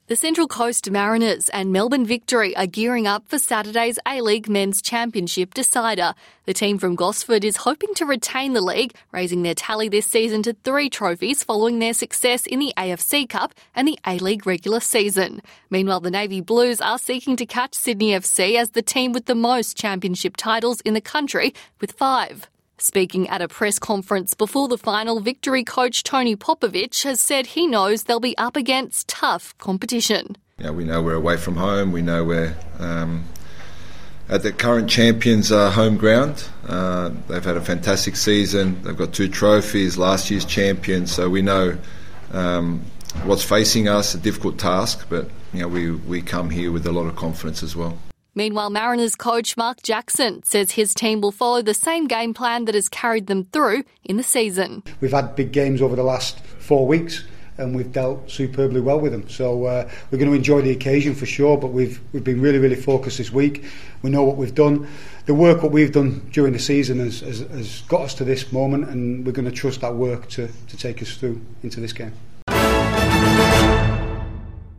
The Central Coast Mariners and Melbourne Victory are gearing up for Saturday's A-League Men's Championship decider. The team from Gosford is hoping to retain the league, raising their tally this season to 3 trophies following their success in the AFC Cup and the A-League regular season. Meanwhile, the Navy Blues are seeking to catch Sydney FC as the team with the most championship titles in the country, with 5. Speaking at a press conference before the final, Victory coach Tony Popovich has said he knows they'll be up against tough competition. Yeah, we know we're away from home. We know we're at the current champions' home ground. They've had a fantastic season. They've got 2 trophies, last year's champions. So we know what's facing us, a difficult task, but we come here with a lot of confidence as well. Meanwhile, Mariners coach Mark Jackson says his team will follow the same game plan that has carried them through in the season. We've had big games over the last 4 weeks and we've dealt superbly well with them. So we're going to enjoy the occasion for sure, but we've been really, really focused this week. We know what we've done. The work what we've done during the season has got us to this moment, and we're going to trust that work to take us through into this game.